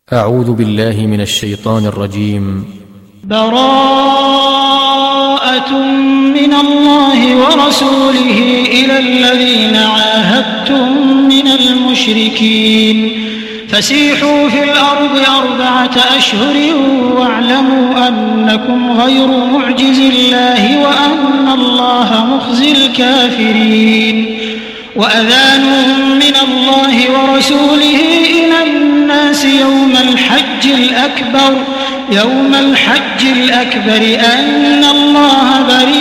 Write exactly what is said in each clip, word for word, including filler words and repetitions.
أعوذ بالله من الشيطان الرجيم. براءة من الله ورسوله إلى الذين عاهدتم من المشركين فسيحوا في الأرض أربعة أشهر واعلموا أنكم غير معجز الله وأن الله مخزي الكافرين. وأذان من الله ورسوله إلى الناس يوم الحج الأكبر يوم الحج الأكبر أن الله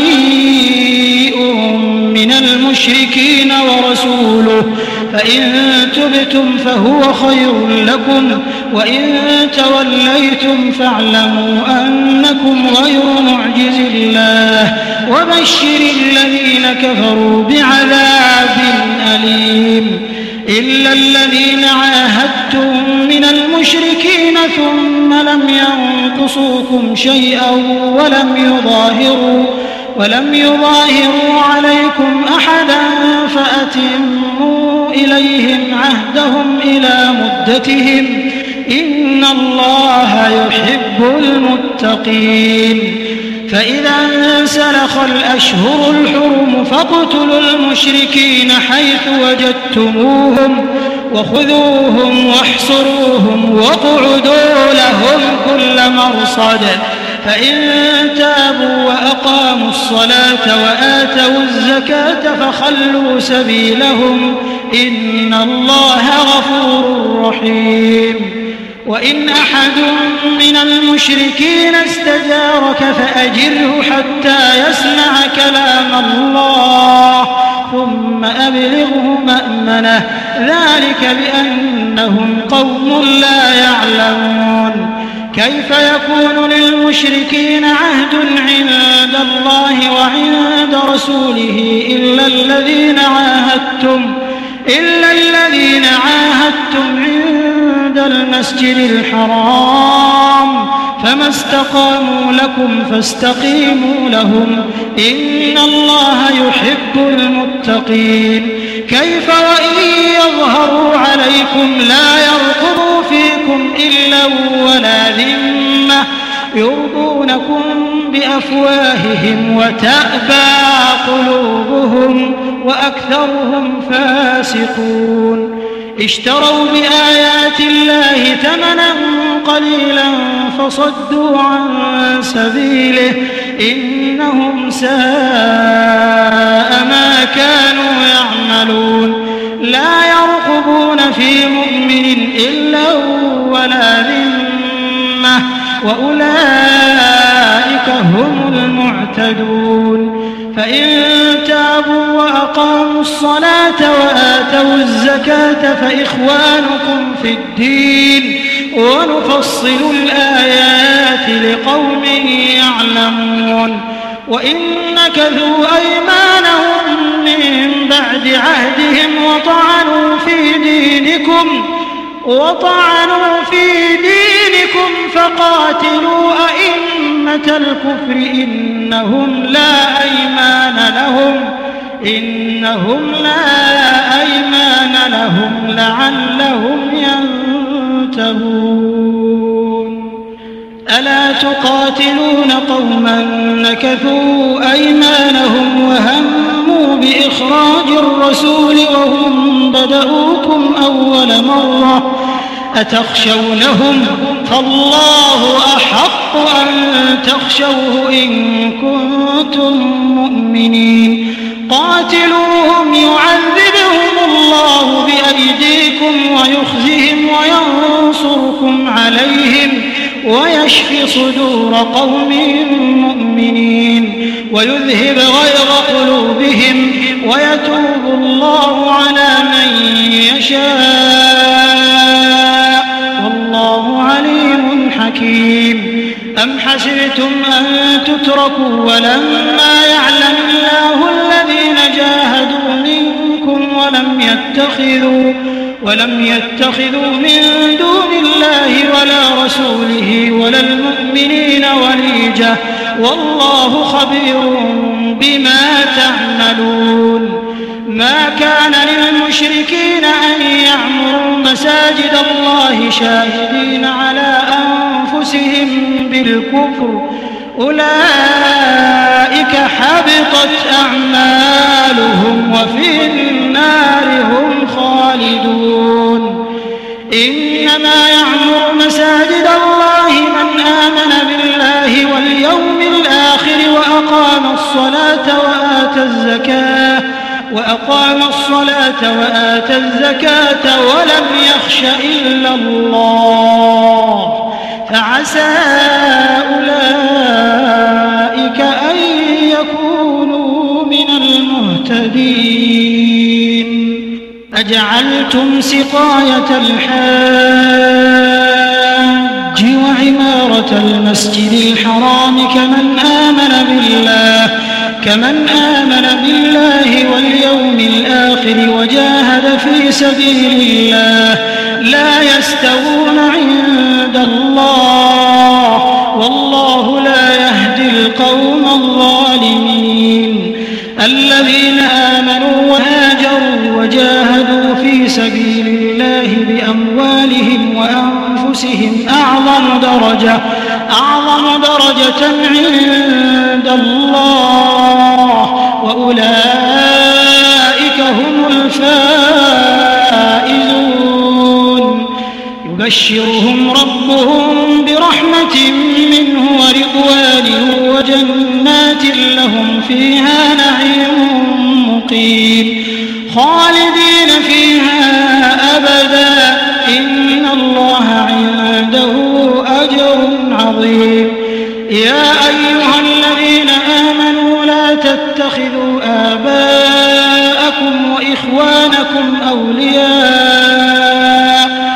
بريء من المشركين ورسوله فإن تبتم فهو خير لكم وإن توليتم فاعلموا أنكم غير معجز الله وبشر الذين كفروا بعذاب أليم. إلا الذين عاهدتم من المشركين ثم لم ينقصوكم شيئا ولم يظاهروا ولم يظاهروا عليكم أحدا فأتموا إليهم عهدهم إلى مدتهم إن الله يحب المتقين. فإذا انسلخ الأشهر الحرم فاقتلوا المشركين حيث وجدتموهم وخذوهم واحصروهم واقعدوا لهم كل مرصد فإن تابوا وأقاموا الصلاة وآتوا الزكاة فخلوا سبيلهم إن الله غفور رحيم. وإن أحد من المشركين استجارك فأجره حتى يسمع كلام الله ثم أبلغه مأمنه ذلك بأنهم قوم لا يعلمون. كيف يكون للمشركين عهد عند الله وعند رسوله إلا الذين عاهدتم إلا الذين عاهدتم عند المسجد الحرام فما استقاموا لكم فاستقيموا لهم إن الله يحب المتقين. كيف وإن يظهروا عليكم لا يرقبوا فيكم إلا ولا ذمة يرضونكم بأفواههم وتأبى قلوبهم وأكثرهم فاسقون. اشتروا بآيات الله ثمنا قليلا فصدوا عن سبيله إنهم ساء ما كانوا يعملون. لا يرقبون في مؤمن إلا ولا ذمة وأولئك هم المعتدون. فإن تابوا وأقاموا الصلاة وآتوا الزكاة فإخوانكم في الدين ونفصل الآيات لقوم يعلمون. وإن نكثوا أيمانهم من بعد عهدهم وطعنوا في دينكم وطعنوا في دينكم فقاتلوا أئمة الكفر إنهم لا أيمان لهم إنهم لا أيمان لهم لعلهم ينتهون. ألا تقاتلون قوما نكثوا أيمانهم وهموا بإخراج الرسول وهم بدؤوكم أول مرة أتخشونهم فالله أحق أن تخشوه إن كنتم مؤمنين. قاتلوهم يعذبهم الله بأيديكم ويخزهم وينصركم عليهم ويشفي صدور قوم مؤمنين ويذهب غيظ قلوبهم ويتوب الله على من يشاء والله عليم حكيم. أم حسبتم أن تتركوا ولما يعلم الله الذين جاهدوا منكم ولم يتخذوا ولم يتخذوا من دون الله ولا رسوله ولا المؤمنين وليجة والله خبير بما تعملون. ما كان للمشركين أن يعمروا مساجد الله شاهدين على أنفسهم بالكفر أولئك حبطت أعمالهم وفي النار هم خالدون. إنما يعمر مساجد الله من آمن بالله واليوم الآخر وأقام الصلاة وآتى الزكاة وأقام الصلاة وآتى الزكاة ولم يخش إلا الله فعسى أولئك أن يكونوا من المهتدين. أجعلتم سقاية الحاج وعمارة المسجد الحرام كمن آمن بالله كمن آمن بالله واليوم الآخر وجاهد في سبيل الله لا يستوون عند الله والله لا يهدي القوم الظالمين. الذين آمنوا وهاجروا وجاهدوا في سبيل الله بأموالهم وأنفسهم أعظم درجة أعظم درجة عند الله وأولئك هم الفائزون. يبشرهم ربهم برحمة منه ورضوان وجنات لهم فيها نعيم مقيم خالدين فيها أبدا إن الله عنده أجر عظيم. يا أيها الذين آمنوا لا تتخذوا آباءكم وإخوانكم أولياء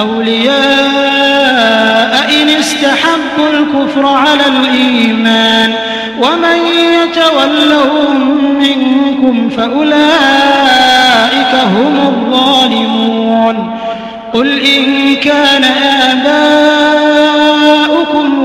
أولياء إن استحبوا الكفر على الإيمان ومن يتولهم منكم فأولئك هم الظالمون. قل إن كان آباؤكم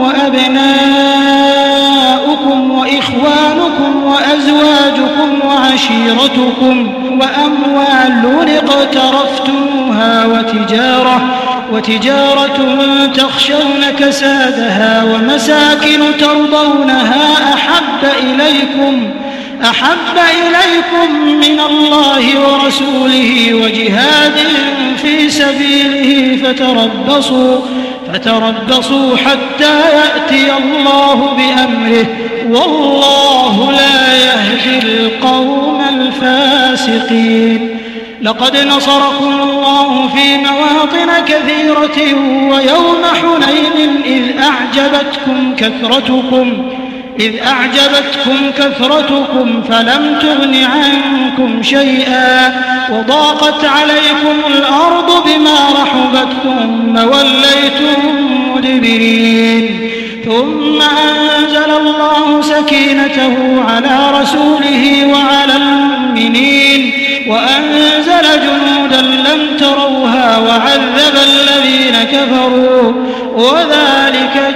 وأبناؤكم وإخوانكم وأزواجكم وعشيرتكم وأموال اقترفتموها وتجارة وتجارة تخشون كسادها ومساكن ترضونها أحب إليكم أحب إليكم من الله ورسوله وجهاد في سبيله فتربصوا فتربصوا حتى يأتي الله بأمره والله لا يهدي القوم الفاسقين. لقد نصركم الله في مواطن كثيرة ويوم حنين إذ أعجبتكم كثرتكم إذ أعجبتكم كثرتكم فلم تغن عنكم شيئا وضاقت عليكم الأرض بما رحبت ثم وليتم مدبرين. ثم أنزل الله سكينته على رسوله وعلى المؤمنين وأنزل جنودا لم تروها وعذب الذين كفروا وذلك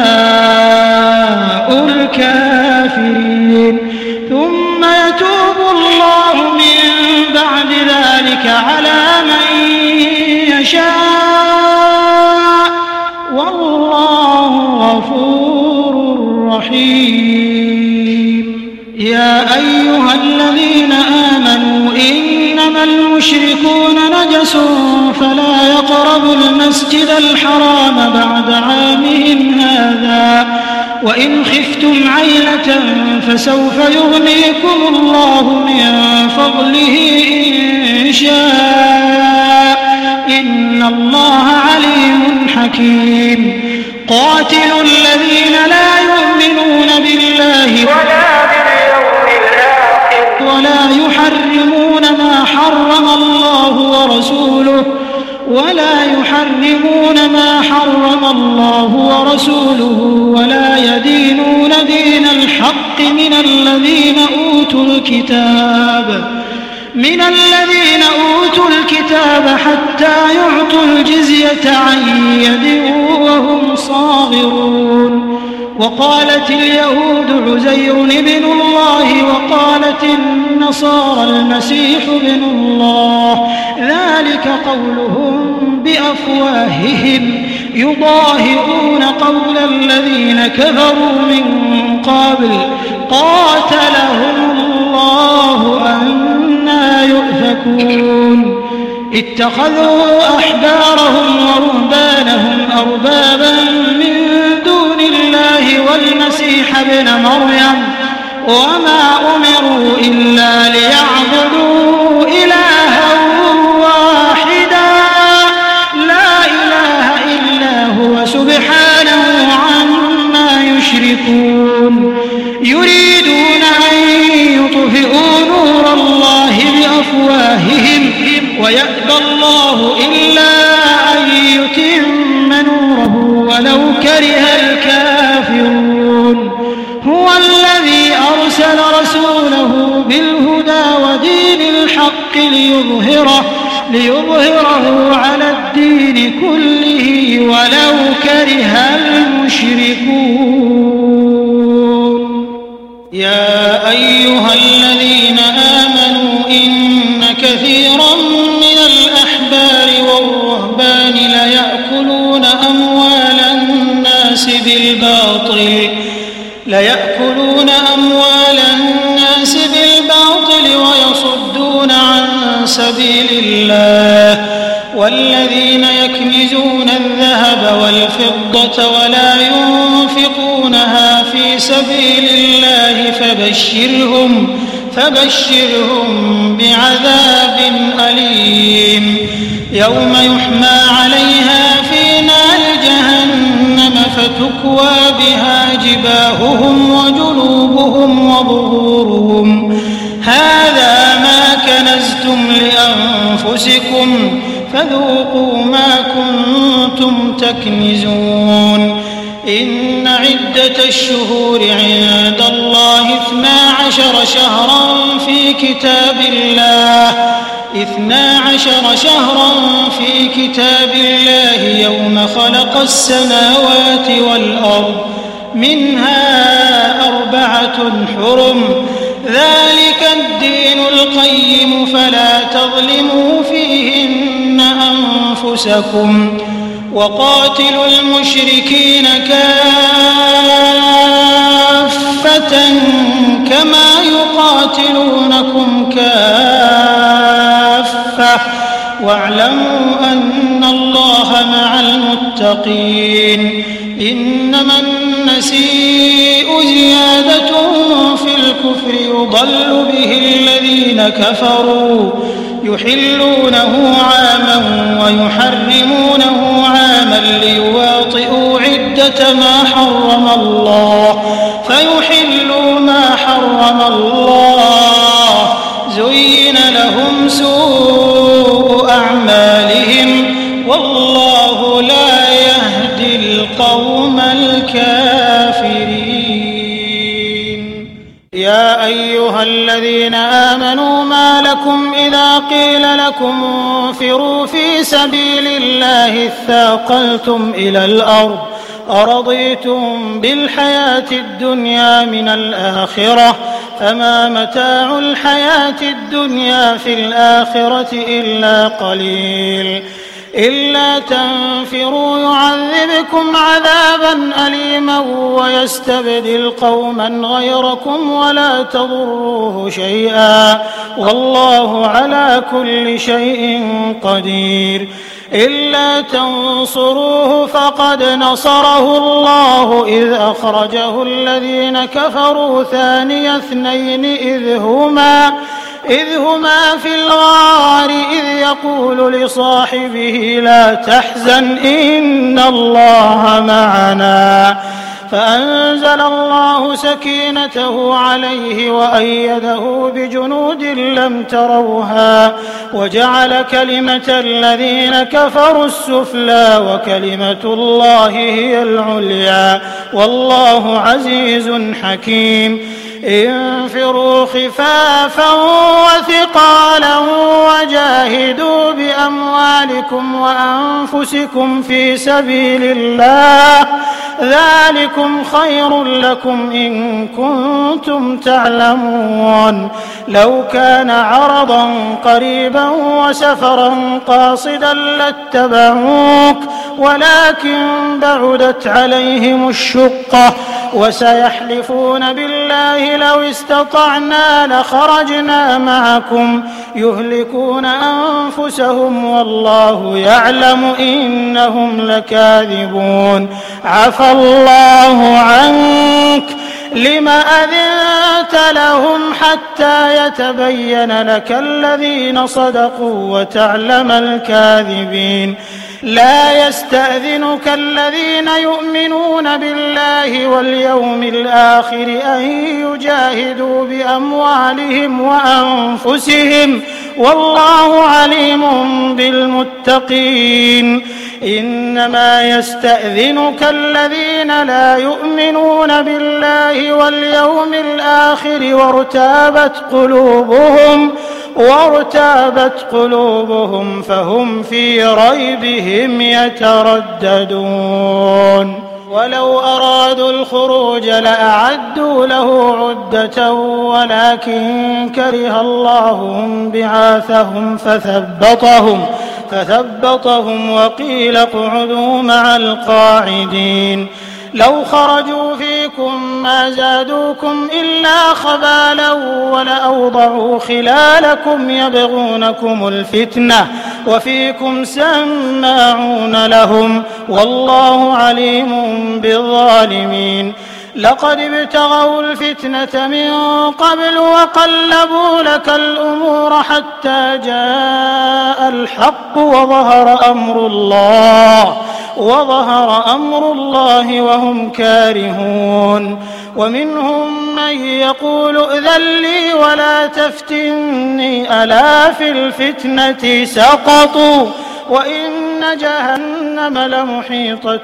جزاء الكافرين. ثم يتوب الله من بعد ذلك على من يشاء والله غفور رحيم. يا أيها الذين آمنوا إنما المشركون نجس فلا يقربوا المسجد الحرام بعد عامهم هذا وإن خفتم عيلة فسوف يغنيكم الله من فضله إن شاء إن الله عليم حكيم. قاتلوا الذين لا يؤمنون بالله ولا باليوم الآخر ولا يحرمون ما حرم الله ورسوله ولا يحرمون ما حرم الله ورسوله ولا يدينون دين الحق من الذين أوتوا الكتاب من الذين أوتوا الكتاب حتى يعطوا الجزية عن يد وهم صاغرون. وقالت اليهود عزير ابن الله وقالت النصارى المسيح ابن الله ذلك قولهم بأفواههم يضاهئون قول الذين كفروا من قبل قاتلهم الله أنى يؤفكون اتخذوا أحبارهم ورهبانهم أربابا من دون الله والمسيح ابن مريم وما أمروا إلا ليعبدوا إلها واحدا لا إله إلا هو سبحانه عما يشركون يريدون أن يطفئوا نور الله بأفواههم ويأبى الله إلا أن يتم نوره ولو كره الكافرون هو الذي أرسل رسوله بالهدى ودين الحق ليظهره, ليظهره على الدين كله ولو كره المشركون. يا أيها الذين آمنوا إن كثيرا من الأحبار والرهبان ليأكلون أموال الناس بالباطل ليأكلون أموال الناس بالباطل ويصدون عن سبيل الله والذين يكنزون الذهب والفضة ولا ينفقونها في سبيل الله فبشرهم فبشرهم بعذاب أليم يوم يحمى عليها في نار جهنم فتكوى بها جباههم وجنوبهم وظهورهم هذا ما كنزتم لأنفسكم فذوقوا ما كنتم تكنزون. إن عدة الشهور عند الله اثنا عشر شهرا في كتاب الله اثنا عشر شهرا في كتاب الله يوم خلق السماوات والأرض منها أربعة حرم ذلك الدين القيم فلا تظلموا فيهن أنفسكم وقاتلوا المشركين كافة كما يقاتلونكم كافة واعلموا أن الله مع المتقين. إنما النسيء زيادة في الكفر يضل به الذين كفروا يحلونه عاما ويحرمونه عاما ليواطئوا عدة ما حرم الله فيحلوا ما حرم الله زين لهم سوء أعمالهم والله لا يهدي القوم الكافرين. يا أيها الذين آمنوا ما لكم إذا قيل لكم انفروا في سبيل الله اثاقلتم إلى الأرض أرضيتم بالحياة الدنيا من الآخرة فما متاع الحياة الدنيا في الآخرة إلا قليل. إلا تنفروا يعذبكم عذابا أليما ويستبدل قوما غيركم ولا تضروه شيئا والله على كل شيء قدير. إلا تنصروه فقد نصره الله إذ أخرجه الذين كفروا ثاني اثنين إذ هما إذ هما في الغار إذ يقول لصاحبه لا تحزن إن الله معنا فأنزل الله سكينته عليه وأيده بجنود لم تروها وجعل كلمة الذين كفروا السفلى وكلمة الله هي العليا والله عزيز حكيم. انفروا خفافا وثقالا وجاهدوا بأموالكم وأنفسكم في سبيل الله ذلكم خير لكم إن كنتم تعلمون. لو كان عرضا قريبا وسفرا قاصدا لاتبعوك ولكن بعدت عليهم الشقة وسيحلفون بالله لو استطعنا لخرجنا معكم يهلكون أنفسهم والله يعلم إنهم لكاذبون. عفى الله عنك لم أذنت لهم حتى يتبين لك الذين صدقوا وتعلم الكاذبين. لا يستأذنك الذين يؤمنون بالله واليوم الآخر أن يجاهدوا بأموالهم وأنفسهم والله عليم بالمتقين. إنما يستأذنك الذين لا يؤمنون بالله واليوم الآخر وارتابت قلوبهم وارتابت قلوبهم فهم في ريبهم يترددون. ولو أرادوا الخروج لأعدوا له عدة ولكن كره الله بعاثهم فثبطهم فثبطهم وقيل اقعدوا مع القاعدين. لو خرجوا فيكم ما زادوكم إلا خبالا ولأوضعوا خلالكم يبغونكم الفتنة وفيكم سماعون لهم والله عليم بالظالمين. لقد ابتغوا الفتنة من قبل وقلبوا لك الأمور حتى جاء الحق وظهر أمر الله وظهر أمر الله وهم كارهون. ومنهم من يقول ائذن لي ولا تفتني ألا في الفتنة سقطوا وإن جهنم لمحيطة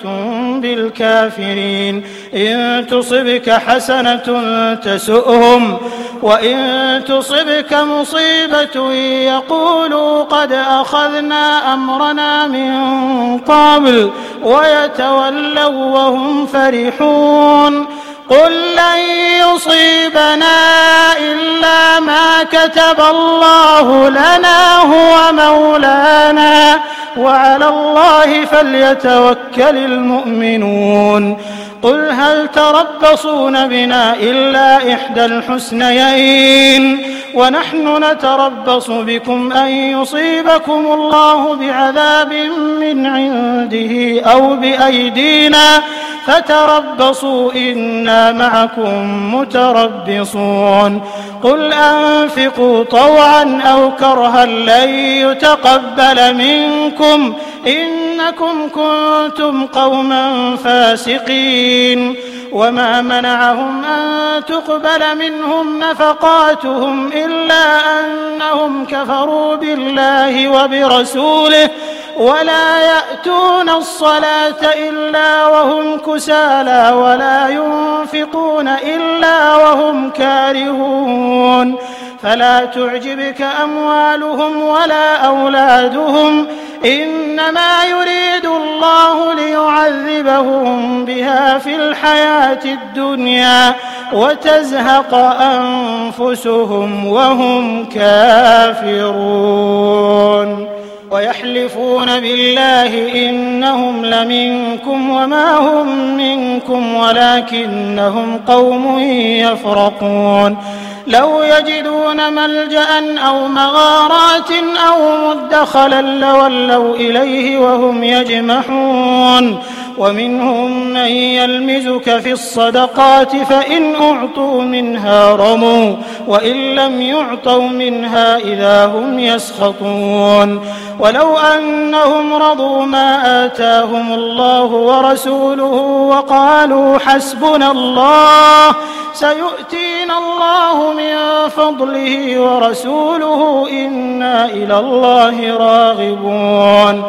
بالكافرين. إن تصبك حسنة تسؤهم وإن تصبك مصيبة يقولوا قد أخذنا أمرنا من قبل ويتولوا وهم فرحون. قل لن يصيبنا إلا ما كتب الله لنا هو مولانا وعلى الله فليتوكل المؤمنون. قل هل تربصون بنا إلا إحدى الحسنيين ونحن نتربص بكم أن يصيبكم الله بعذاب من عنده أو بأيدينا فتربصوا إنا معكم متربصون. قل أنفقوا طوعا أو كرها لن يتقبل منكم إنكم كنتم قوما فاسقين. وما منعهم أن تقبل منهم نفقاتهم إلا أنهم كفروا بالله وبرسوله ولا يأتون الصلاة إلا وهم كسالى ولا ينفقون إلا وهم كارهون. فلا تعجبك أموالهم ولا أولادهم إنما يريد الله ليعذبهم بها في الحياة الدنيا وتزهق أنفسهم وهم كافرون. ويحلفون بالله إنهم لمنكم وما هم منكم ولكنهم قوم يفرقون. لو يجدون ملجأ أو مغارات أو مدخلا لولوا إليه وهم يجمحون. ومنهم من يلمزك في الصدقات فإن أعطوا منها رموا وإن لم يعطوا منها إذا هم يسخطون. ولو أنهم رضوا ما آتاهم الله ورسوله وقالوا حسبنا الله سيؤتينا الله من فضله ورسوله إنا إلى الله راغبون.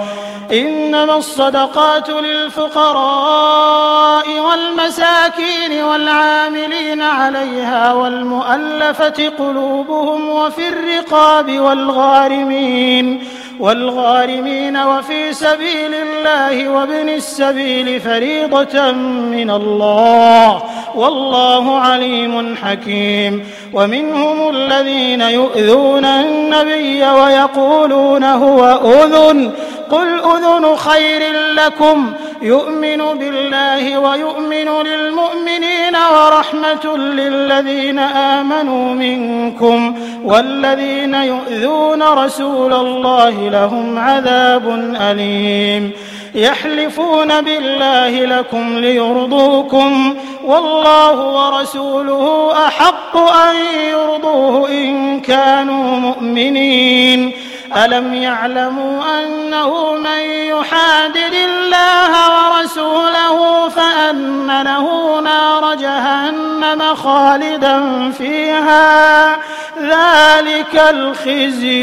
إنما الصدقات للفقراء والمساكين والعاملين عليها والمؤلفة قلوبهم وفي الرقاب والغارمين والغارمين وفي سبيل الله وابن السبيل فريضة من الله والله عليم حكيم. ومنهم الذين يؤذون النبي ويقولون هو أذن قل أذن خير لكم يؤمن بالله ويؤمن للمؤمنين ورحمة للذين آمنوا منكم والذين يؤذون رسول الله لهم عذاب أليم. يحلفون بالله لكم ليرضوكم والله ورسوله أحق أن يرضوه إن كانوا مؤمنين. ألم يعلموا أنه من يحادد الله ورسوله فأن له نار جهنم خالدا فيها ذلك الخزي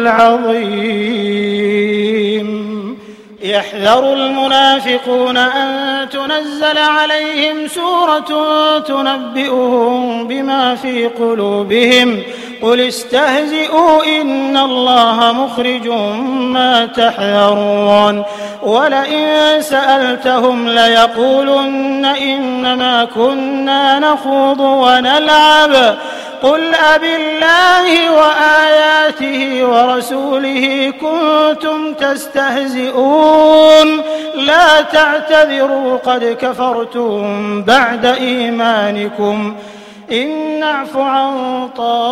العظيم. يحذر المنافقون أن تنزل عليهم سورة تنبئهم بما في قلوبهم قل استهزئوا إن الله مخرج ما تحذرون. ولئن سألتهم ليقولن إنما كنا نخوض ونلعب قل أبالله وآياته ورسوله كنتم تستهزئون لا تعتذروا قد كفرتم بعد إيمانكم إن نعف عن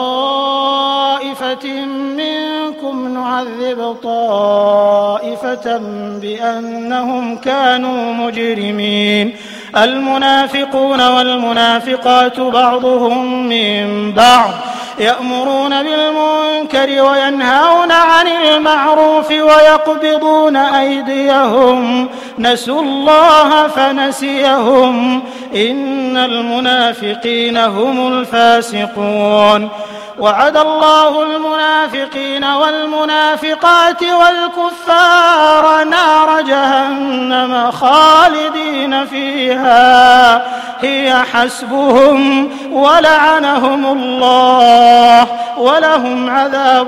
طائفة منكم نعذب طائفة بأنهم كانوا مجرمين. المنافقون والمنافقات بعضهم من بعض يأمرون بالمنكر وينهون عن المعروف ويقبضون أيديهم نسوا الله فنسيهم إن المنافقين هم الفاسقون. وعد الله المنافقين والمنافقات والكفار نار جهنم خالدين فيها هي حسبهم ولعنهم الله ولهم عذاب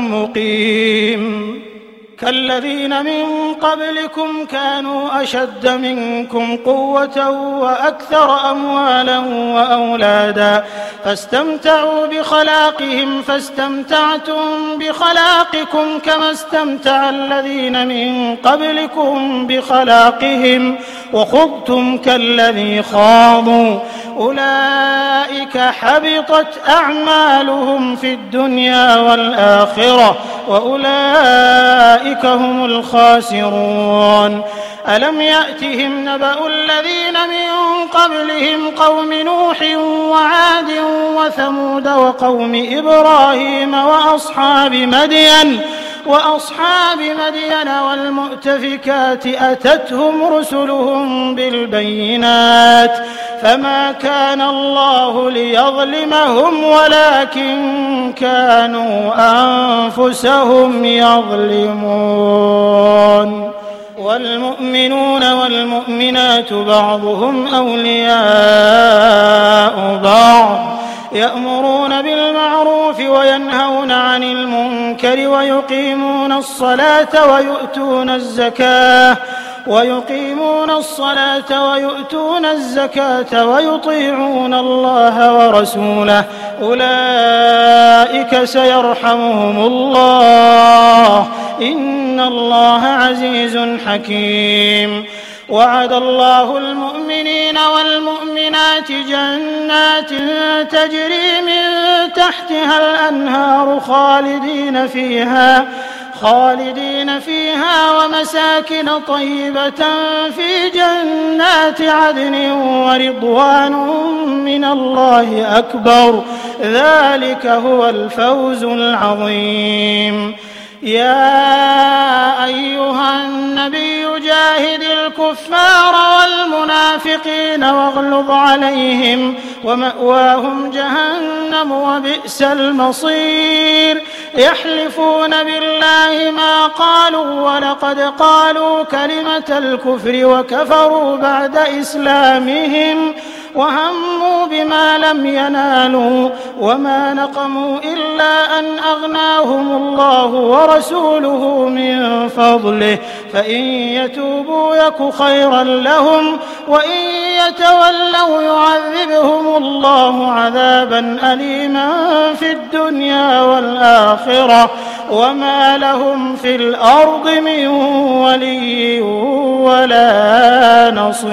مقيم. كالذين من قبلكم كانوا أشد منكم قوة وأكثر أموالا وأولادا فاستمتعوا بخلاقهم فاستمتعتم بخلاقكم كما استمتع الذين من قبلكم بخلاقهم وخضتم كالذي خاضوا أولئك حبطت أعمالهم في الدنيا والآخرة وأولئك هم الخاسرون. ألم يأتهم نبأ الذين من قبلهم قوم نوح وعاد وثمود وقوم إبراهيم وأصحاب مدين وأصحاب مدين والمؤتفكات أتتهم رسلهم بالبينات فما كان الله ليظلمهم ولكن كانوا أنفسهم يظلمون. والمؤمنون والمؤمنات بعضهم أولياء بعض يأمرون بالمعروف وينهون عن المنكر ويقيمون الصلاة ويؤتون الزكاة ويقيمون الصلاة ويؤتون الزكاة ويطيعون الله ورسوله أولئك سيرحمهم الله إن الله عزيز حكيم. وعد الله المؤمنين والمؤمنات جنات تجري من تحتها الأنهار خالدين فيها خالدين فيها ومساكن طيبة في جنات عدن ورضوان من الله أكبر ذلك هو الفوز العظيم. يا أيها النبي جاهد الكفار والمنافقين واغلظ عليهم ومأواهم جهنم وبئس المصير يحلفون بالله ما قالوا ولقد قالوا كلمة الكفر وكفروا بعد إسلامهم وهموا بما لم ينالوا وما نقموا إلا أن أغناهم الله ورسوله من فضله فإن يتوبوا يك خيرا لهم وإن يتولوا يعذبهم الله عذابا أليما في الدنيا والآخرة وما لهم في الأرض من ولي ولا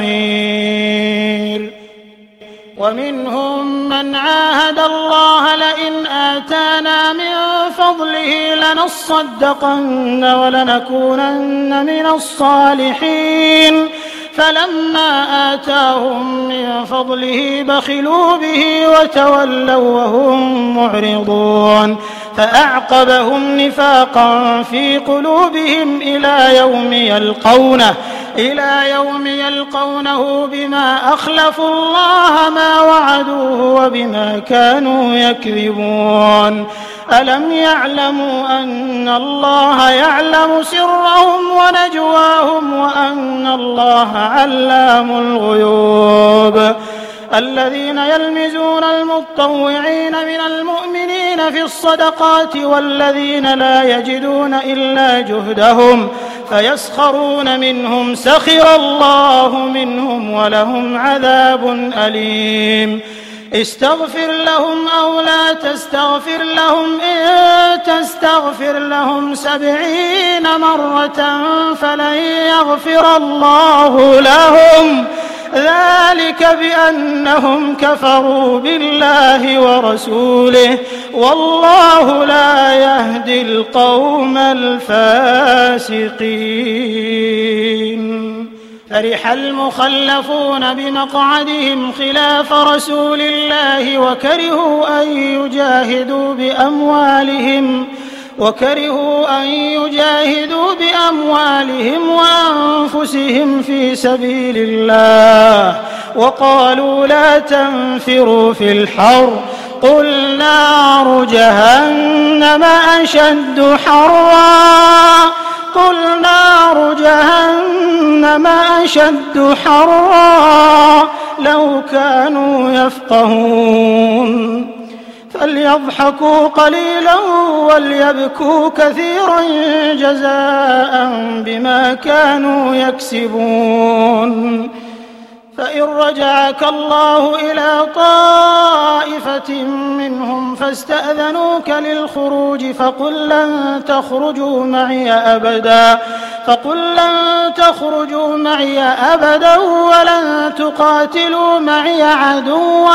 نصير. ومنهم من عاهد الله لئن آتانا من فضله لنصدقن ولنكونن من الصالحين فلما آتاهم من فضله بخلوا به وتولوا وهم معرضون فأعقبهم نفاقا في قلوبهم إلى يوم يلقونه إلى يوم يلقونه بما أخلفوا الله ما وعدوه وبما كانوا يكذبون ألم يعلموا أن الله يعلم سرهم ونجواهم وأن الله علام الغيوب الذين يلمزون المطوعين من المؤمنين في الصدقات والذين لا يجدون إلا جهدهم فيسخرون منهم سخر الله منهم ولهم عذاب أليم استغفر لهم أو لا تستغفر لهم إن تستغفر لهم سبعين مرة فلن يغفر الله لهم ذلك بأنهم كفروا بالله ورسوله والله لا يهدي القوم الفاسقين. فرح المخلفون بمقعدهم خلاف رسول الله وكرهوا أن يجاهدوا بأموالهم وكرهوا أن يجاهدوا بأموالهم وأنفسهم في سبيل الله وقالوا لا تنفروا في الحر قل نار جهنم أشد حرا قل نار جهنم أشد حرا لو كانوا يفقهون فليضحكوا قليلا وليبكوا كثيرا جزاء بما كانوا يكسبون. فإن رجعك الله إلى طائفة منهم فاستأذنوك للخروج فقل لن تخرجوا معي أبدا فقل لن تخرجوا معي أبدا ولن تقاتلوا معي عدوا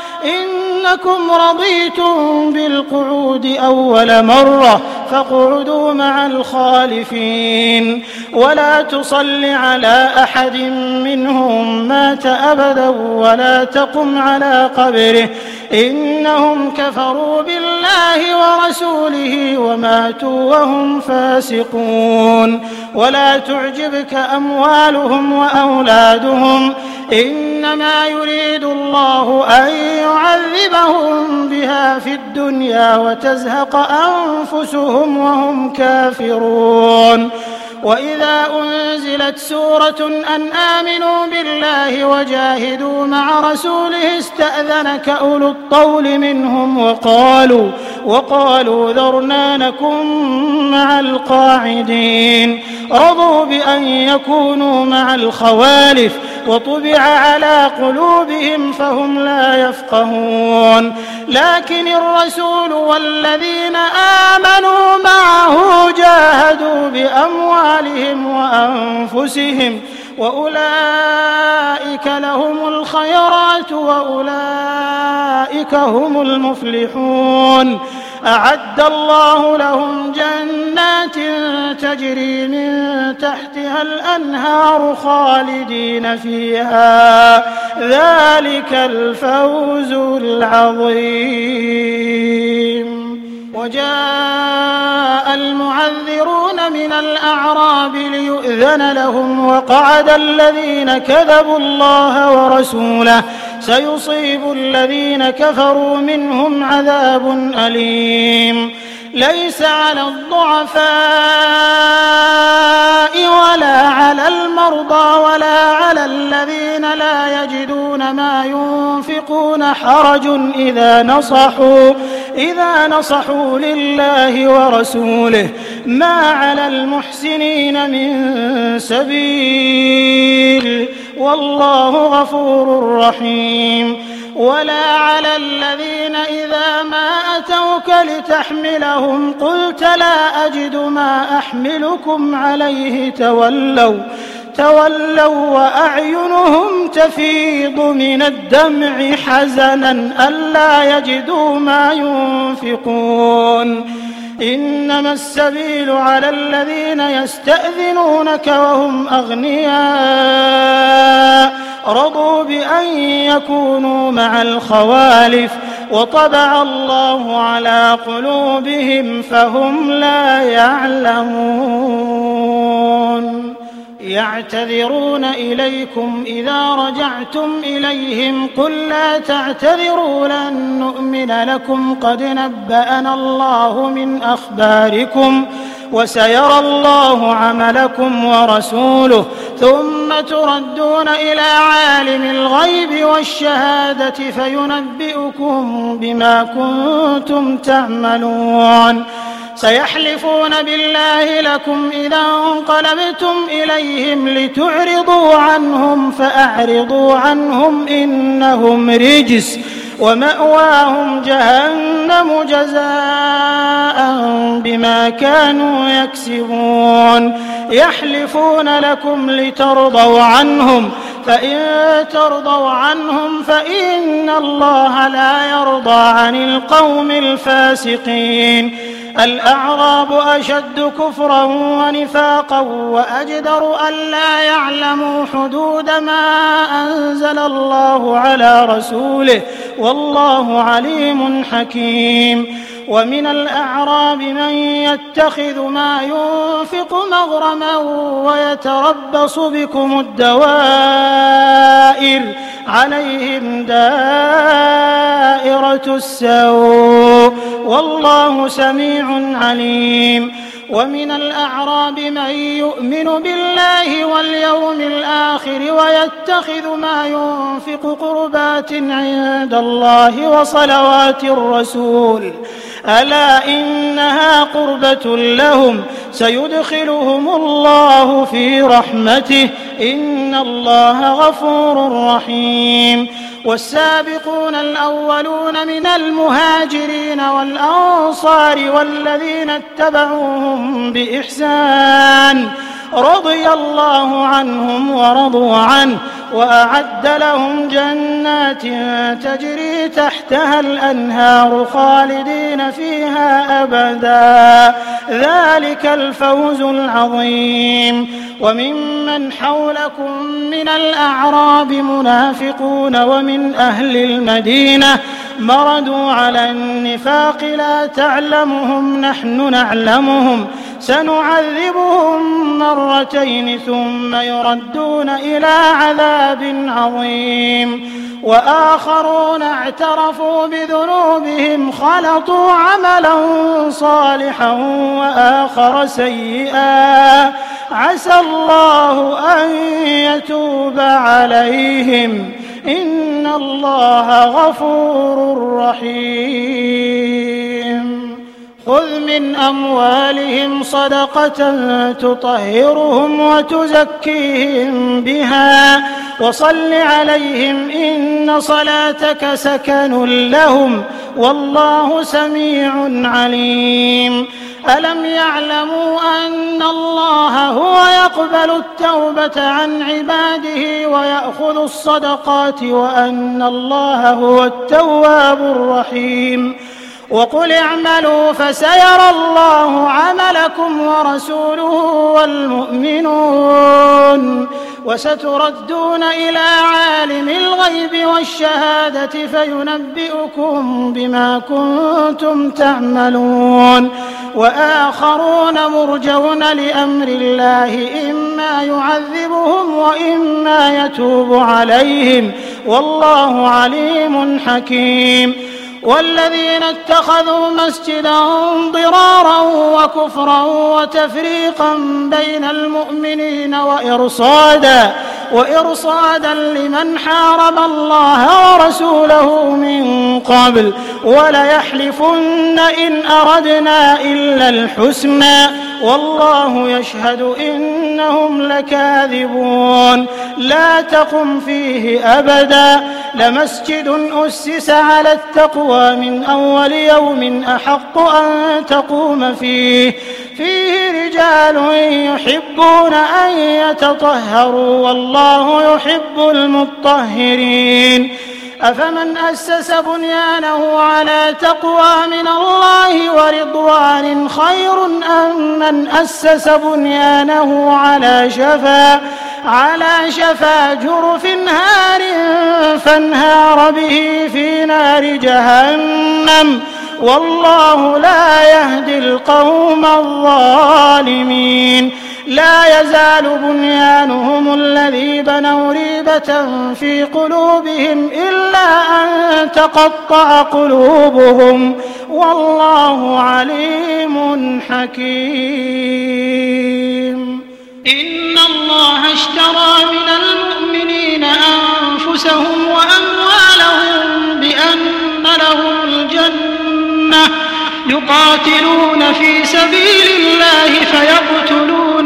إنكم رضيتم بالقعود أول مرة فاقعدوا مع الخالفين ولا تصل على أحد منهم مات أبدا ولا تقم على قبره إنهم كفروا بالله ورسوله وماتوا وهم فاسقون. ولا تعجبك أموالهم وأولادهم إنما يريد الله أن يعذبهم بها في الدنيا وتزهق أنفسهم وهم كافرون. وإذا أنزلت سورة أن آمنوا بالله وجاهدوا مع رسوله استأذنك أولو الطول منهم وقالوا وقالوا ذرنا نكن مع القاعدين رضوا بأن يكونوا مع الخوالف وطبع على قلوبهم فهم لا يفقهون. لكن الرسول والذين آمنوا معه جاهدوا بأموالهم وأنفسهم وأولئك لهم الخيرات وأولئك هم المفلحون. أعد الله لهم جنات تجري من تحتها الأنهار خالدين فيها ذلك الفوز العظيم. وجاء المعذرون من الأعراب ليؤذن لهم وقعد الذين كذبوا الله ورسوله سيصيب الذين كفروا منهم عذاب أليم ليس على الضعفاء ولا على المرضى ولا على الذين لا يجدون ما ينفقون حرج إذا نصحوا إذا نصحوا لله ورسوله ما على المحسنين من سبيل والله غفور رحيم ولا على الذين إذا ما أتوك لتحملهم قلت لا أجد ما أحملكم عليه تولوا تولوا وأعينهم تفيض من الدمع حزنا ألا يجدوا ما ينفقون إنما السبيل على الذين يستأذنونك وهم أغنياء رضوا بأن يكونوا مع الخوالف وطبع الله على قلوبهم فهم لا يعلمون يعتذرون إليكم إذا رجعتم إليهم قل لا تعتذروا لن نؤمن لكم قد نبأنا الله من أخباركم وسيرى الله عملكم ورسوله ثم تردون إلى عالم الغيب والشهادة فينبئكم بما كنتم تعملون سيحلفون بالله لكم إذا انقلبتم إليهم لتعرضوا عنهم فأعرضوا عنهم إنهم رجس ومأواهم جهنم جزاء بما كانوا يكسبون يحلفون لكم لترضوا عنهم فإن ترضوا عنهم فإن الله لا يرضى عن القوم الفاسقين الأعراب أشد كفرا ونفاقا وأجدر ألا يعلموا حدود ما أنزل الله على رسوله والله عليم حكيم ومن الأعراب من يتخذ ما ينفق مغرما ويتربص بكم الدوائر عليهم دائرة السوء والله سميع عليم ومن الأعراب من يؤمن بالله واليوم الآخر ويتخذ ما ينفق قربات عند الله وصلوات الرسول ألا إنها قربة لهم سيدخلهم الله في رحمته إن الله غفور رحيم والسابقون الأولون من المهاجرين والأنصار والذين اتبعوهم بإحسان رضي الله عنهم ورضوا عنه وأعد لهم جنات تجري تحتها الأنهار خالدين فيها أبدا ذلك الفوز العظيم وممن حولكم من الأعراب منافقون ومن أهل المدينة مردوا على النفاق لا تعلمهم نحن نعلمهم سنعذبهم مرتين ثم يردون إلى عذاب عظيم وآخرون اعترفوا بذنوبهم خلطوا عملا صالحا وآخر سيئا عسى الله أن يتوب عليهم إن الله غفور رحيم خذ من أموالهم صدقة تطهرهم وتزكيهم بها وصل عليهم إن صلاتك سكن لهم والله سميع عليم ألم يعلموا أن الله هو يقبل التوبة عن عباده ويأخذ الصدقات وأن الله هو التواب الرحيم وقل اعملوا فسيرى الله عملكم ورسوله والمؤمنون وستردون إلى عالم الغيب والشهادة فينبئكم بما كنتم تعملون وآخرون مرجون لأمر الله إما يعذبهم وإما يتوب عليهم والله عليم حكيم والذين اتخذوا مسجدا ضرارا وكفرا وتفريقا بين المؤمنين وإرصادا وإرصادا لمن حارب الله ورسوله من قبل وليحلفن إن أردنا إلا الحسنى والله يشهد إنهم لكاذبون لا تقم فيه أبدا لمسجد أسس على التقوى من أول يوم أحق أن تقوم فيه فيه رجال يحبون أن يتطهروا والله يحب المطهرين أفمن أسس بنيانه على تقوى من الله ورضوان خير أم من أسس بنيانه على شفا على شفا جرف هار فانهار به في نار جهنم والله لا يهدي القوم الظالمين لا يزال بنيانهم الذي بنوا ريبة في قلوبهم إلا أن تقطع قلوبهم والله عليم حكيم إن الله اشترى من المؤمنين أنفسهم وأموالهم بأن لهم الجنة يقاتلون في سبيل الله فيقتلون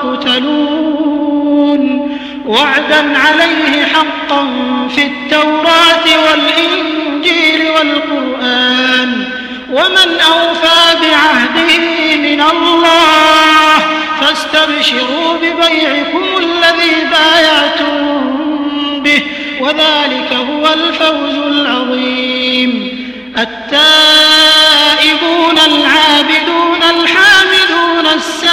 ويقتلون وعدا عليه حقا في التوراة والإنجيل والقرآن ومن أوفى بعهده من الله فاستبشروا ببيعكم الذي بايعتم به وذلك هو الفوز العظيم التائبون العابدون الحامدون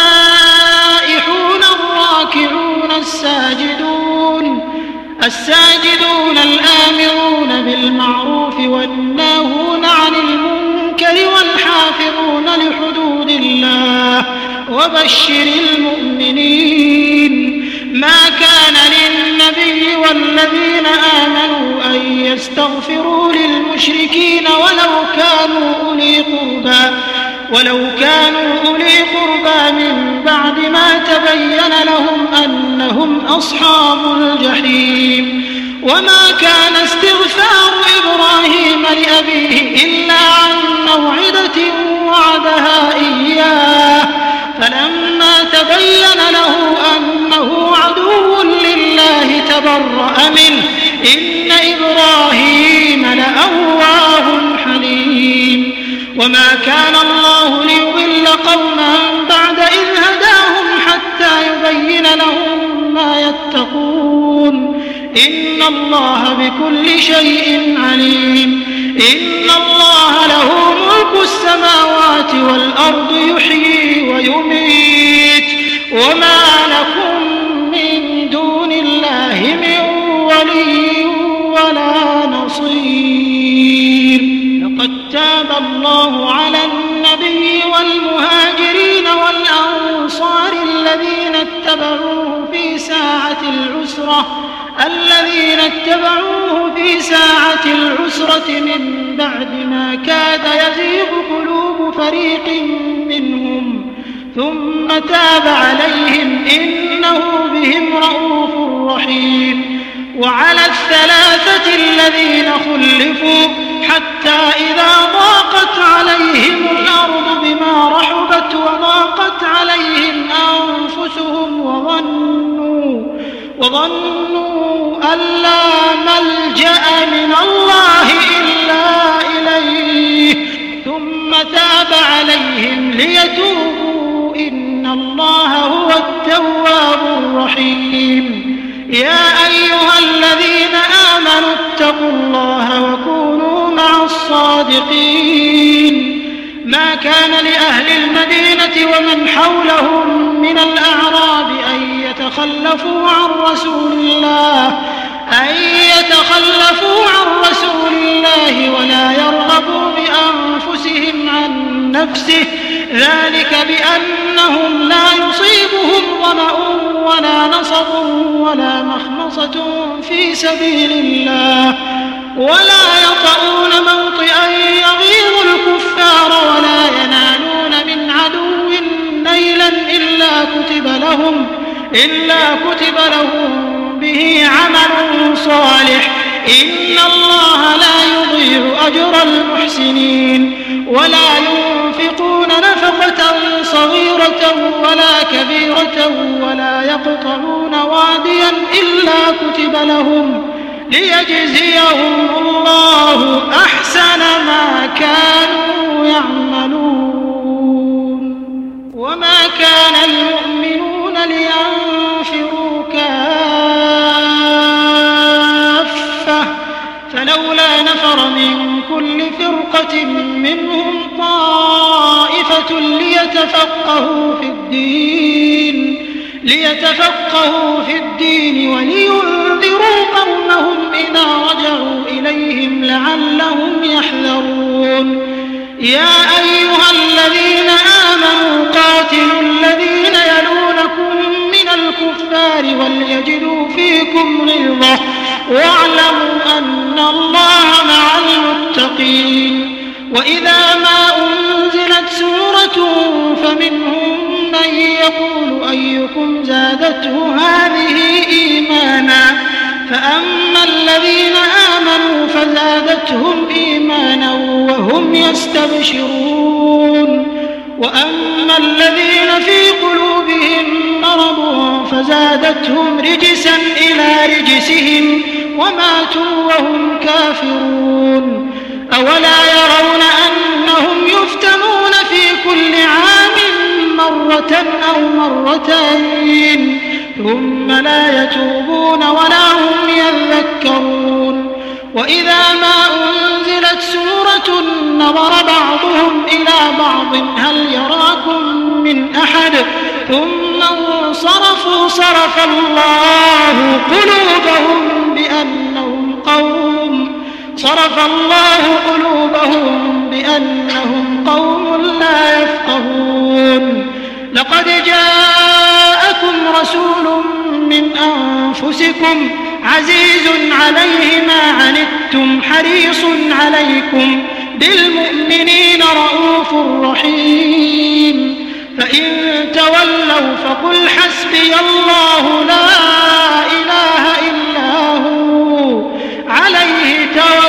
السائحون الراكعون الساجدون الساجدون الآمرون بالمعروف والناهون عن المنكر والحافظون لحدود الله وبشر المؤمنين ما كان للنبي والذين آمنوا أن يستغفروا للمشركين ولو كانوا أولي قربى ولو كانوا أولي قربى من بعد ما تبين لهم أنهم أصحاب الجحيم وما كان استغفار إبراهيم لأبيه إلا عن موعدة وعدها إياه فلما تبين له أنه عدو لله تبرأ منه إن إبراهيم لأواه حليم وما كان الله ليضل قوما بعد إذ هداهم حتى يبين لهم ما يتقون إن الله بكل شيء عليم إن الله له ملك السماوات والأرض يحيي ويميت وما لكم من دون الله من ولي ولا نصير لقد تاب الله على النبي والمهاجرين والأنصار الذين اتبعوه في ساعة العسرة الذين اتبعوه في ساعة العسرة من بعد ما كاد يزيغ قلوب فريق منهم ثم تاب عليهم إنه بهم رءوف رحيم وعلى الثلاثة الذين خلفوا حتى إذا ضاقت عليهم الأرض بما رحبت وضاقت عليهم أنفسهم وظنوا وظنوا أن لا ملجأ من الله إلا إليه ثم تاب عليهم ليتوبوا إن الله هو التواب الرحيم يا أيها الذين آمنوا اتقوا الله وكونوا مع الصادقين. ما كان لأهل المدينة ومن حولهم من الأعراب أن يتخلفوا عن رسول الله أن يتخلفوا عن رسول الله ولا يرغبوا بأنفسهم عن نفسه، ذلك بأنهم لا يصيبهم ظمأ ولا نصب ولا مخمصة في سبيل الله ولا يطؤون موطئا يغيظ الكفار ولا ينالون من عدو نيلا إلا كتب لهم إلا كتب لهم به عمل صالح، إن الله لا يضيع أجر المحسنين. ولا ينفقون نفقة صغيرة ولا كبيرة ولا يقطعون واديا إلا كتب لهم ليجزيهم الله أحسن ما كانوا يعملون. وما كان المؤمنون لينفروا كافة فلولا نفر من كل فرقة منهم طائفة ليتفقهوا في الدين ليتفقهوا في الدين ولينذروا قومهم إذا رجعوا إليهم لعلهم يحذرون. يا أيها الذين آمنوا قاتلوا الذين يلونكم من الكفار وليجدوا فيكم غلظة واعلموا أن الله مع المتقين. وإذا ما أنزلت سورة فمنهم من يقول أيكم زادته هذه إيمانا فأما الذين آمنوا فزادتهم إيمانا وهم يستبشرون وأما الذين في قلوبهم مرض فزادتهم رجسا إلى رجسهم وماتوا وهم كافرون. أولا يرون أنهم يفتنون في كل عام مرة أو مرتين ثم لا يتوبون ولا هم يذكرون. وإذا ما أنزلت سورة نظر بعضهم إلى بعض هل يراكم من أحد ثم انصرفوا صرف الله قلوبهم بأنهم قوم صرف الله قلوبهم بأنهم قوم لا يفقهون. لقد جاءكم رسول من أنفسكم عزيز عليه ما عنتم حريص عليكم بالمؤمنين رؤوف رحيم. فإن تولوا فقل حسبي الله لا إله إلا هو عليه توكلت